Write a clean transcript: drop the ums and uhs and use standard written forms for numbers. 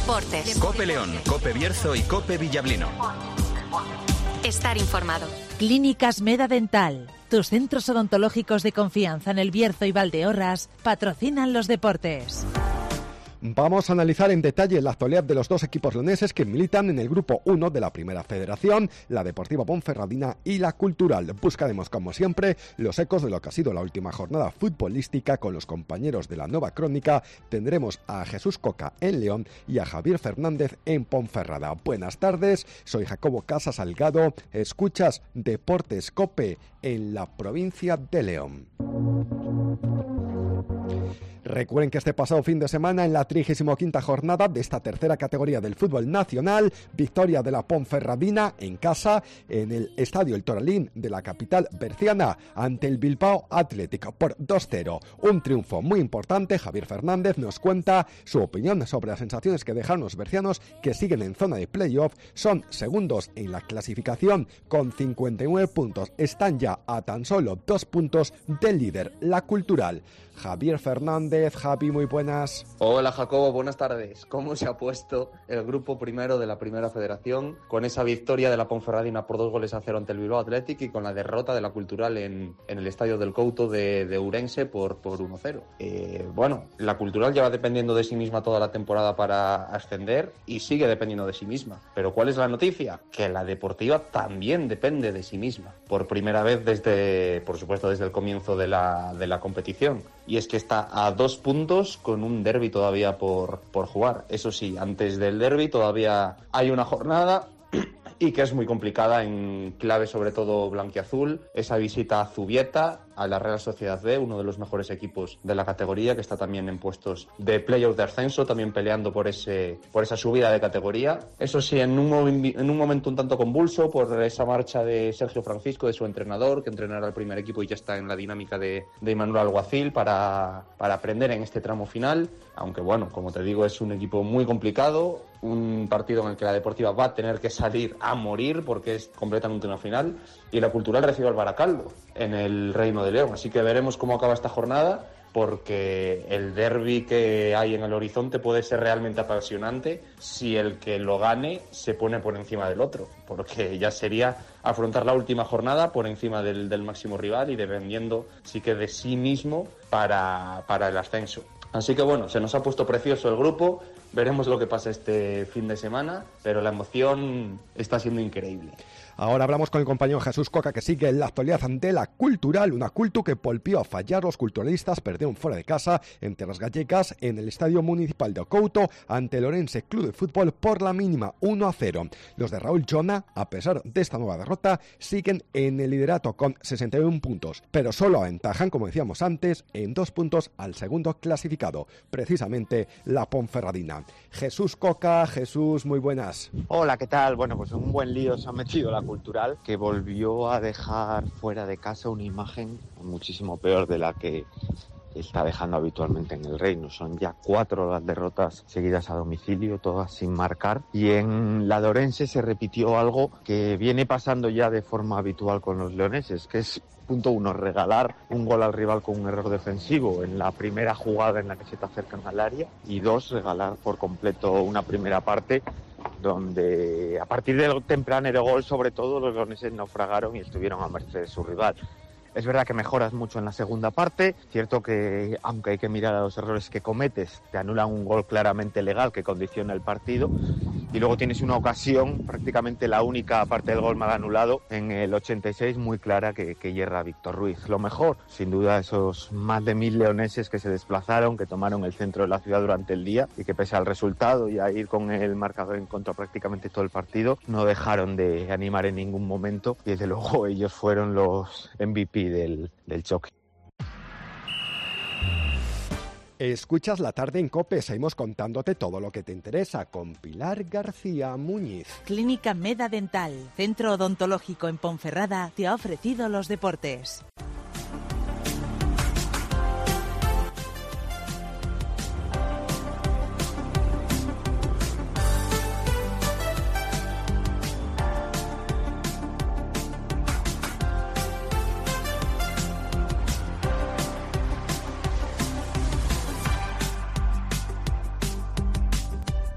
Deportes. COPE León, COPE Bierzo y COPE Villablino. Estar informado. Clínicas Meda Dental. Tus centros odontológicos de confianza en El Bierzo y Valdeorras patrocinan los deportes. Vamos a analizar en detalle la actualidad de los dos equipos leoneses que militan en el Grupo 1 de la Primera Federación, la Deportiva Ponferradina y la Cultural. Buscaremos, como siempre, los ecos de lo que ha sido la última jornada futbolística con los compañeros de la Nueva Crónica. Tendremos a Jesús Coca en León y a Javier Fernández en Ponferrada. Buenas tardes, soy Jacobo Casa Salgado. Escuchas Deportes COPE en la provincia de León. Recuerden que este pasado fin de semana, en la 35ª jornada de esta tercera categoría del fútbol nacional, victoria de la Ponferradina en casa en el Estadio El Toralín de la capital berciana ante el Bilbao Athletic por 2-0. Un triunfo muy importante. Javier Fernández nos cuenta su opinión sobre las sensaciones que dejaron los bercianos, que siguen en zona de playoff, son segundos en la clasificación con 59 puntos. Están ya a tan solo 2 puntos del líder, la Cultural. Javier Fernández, Javi, muy buenas. Hola Jacobo, buenas tardes. ¿Cómo se ha puesto el grupo primero de la Primera Federación con esa victoria de la Ponferradina por 2-0 ante el Bilbao Athletic y con la derrota de la Cultural en el Estadio del Couto de Ourense por 1-0? Bueno, la Cultural lleva dependiendo de sí misma toda la temporada para ascender y sigue dependiendo de sí misma. Pero ¿cuál es la noticia? Que la Deportiva también depende de sí misma. Por primera vez por supuesto, desde el comienzo de la competición. Y es que está a 2 puntos con un derbi todavía por jugar. Eso sí, antes del derbi todavía hay una jornada y que es muy complicada en clave sobre todo blanquiazul. Esa visita a Zubieta, a la Real Sociedad B, uno de los mejores equipos de la categoría, que está también en puestos de playoff de ascenso, también peleando por esa subida de categoría. Eso sí, en un momento un tanto convulso por esa marcha de Sergio Francisco, de su entrenador, que entrenará al primer equipo y ya está en la dinámica de Imanol Alguacil para aprender en este tramo final. Aunque bueno, como te digo, es un equipo muy complicado, un partido en el que la Deportiva va a tener que salir a morir porque es completamente una final, y la Cultural recibe al Baracaldo en el Reino de León. Así que veremos cómo acaba esta jornada, porque el derbi que hay en el horizonte puede ser realmente apasionante si el que lo gane se pone por encima del otro, porque ya sería afrontar la última jornada por encima del máximo rival y dependiendo sí que de sí mismo para el ascenso. Así que bueno, se nos ha puesto precioso el grupo, veremos lo que pasa este fin de semana, pero la emoción está siendo increíble. Ahora hablamos con el compañero Jesús Coca, que sigue en la actualidad ante la Cultural, una Cultu que volvió a fallar. Los culturalistas perdieron fuera de casa entre las gallegas en el Estadio Municipal de Couto ante el Ourense Club de Fútbol por la mínima 1-0. Los de Raúl Jona, a pesar de esta nueva derrota, siguen en el liderato con 61 puntos, pero solo aventajan, como decíamos antes, en 2 puntos al segundo clasificado, precisamente la Ponferradina. Jesús Coca, Jesús, muy buenas. Hola, ¿qué tal? Bueno, pues un buen lío se ha metido la Cultural, que volvió a dejar fuera de casa una imagen muchísimo peor de la que está dejando habitualmente en el Reino. Son ya 4 las derrotas seguidas a domicilio, todas sin marcar, y en la de Ourense se repitió algo que viene pasando ya de forma habitual con los leoneses, que es: punto 1, regalar un gol al rival con un error defensivo en la primera jugada en la que se te acercan al área, y 2, regalar por completo una primera parte donde a partir del tempranero gol sobre todo los leoneses naufragaron y estuvieron a merced de su rival. Es verdad que mejoras mucho en la segunda parte, cierto que aunque hay que mirar a los errores que cometes, te anulan un gol claramente legal que condiciona el partido, y luego tienes una ocasión, prácticamente la única parte del gol mal anulado, en el 86, muy clara, que hierra Víctor Ruiz. Lo mejor, sin duda, esos más de 1000 leoneses que se desplazaron, que tomaron el centro de la ciudad durante el día y que pese al resultado y a ir con el marcador en contra prácticamente todo el partido, no dejaron de animar en ningún momento, y desde luego ellos fueron los MVP del choque. Escuchas La Tarde en COPE, seguimos contándote todo lo que te interesa con Pilar García Muñiz. Clínica Meda Dental, centro odontológico en Ponferrada, te ha ofrecido los deportes.